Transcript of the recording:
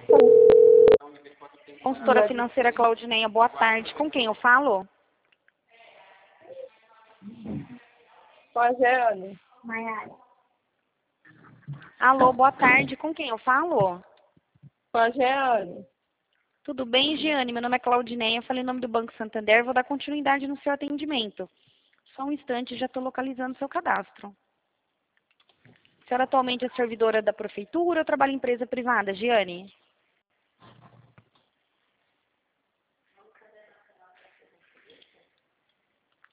Consultora financeira Claudineia, boa tarde. Com quem eu falo? Com a Jeane. Alô, boa tarde. Com quem eu falo? Com a Jeane. Tudo bem, Giane? Meu nome é Claudineia, eu falei em nome do Banco Santander, vou dar continuidade no seu atendimento. Só um instante, já estou localizando seu cadastro. A senhora atualmente é servidora da prefeitura ou trabalha em empresa privada, Giane?